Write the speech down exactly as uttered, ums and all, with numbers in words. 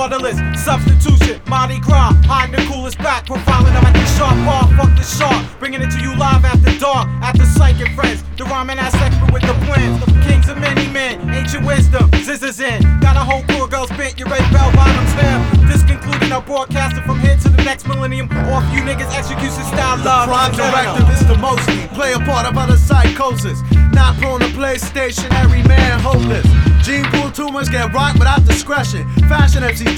Rudderless, substitution, Mardi Gras, hiding the coolest back, profiling them at the sharp bar, fuck the shark, bringing it to you live after dark, after Psychic Friends, the rhyming ass expert with the plans, the kings of many men, ancient wisdom, scissors in, got a whole crew of girls bent, you ready bell bottoms here, this concluding our broadcasting from here to the next millennium, off you niggas execution style love. Prime directive is the mostly, play a part of other psychosis, not prone to play stationary man hopeless, gene pool tumors get rocked without discretion, fashion M C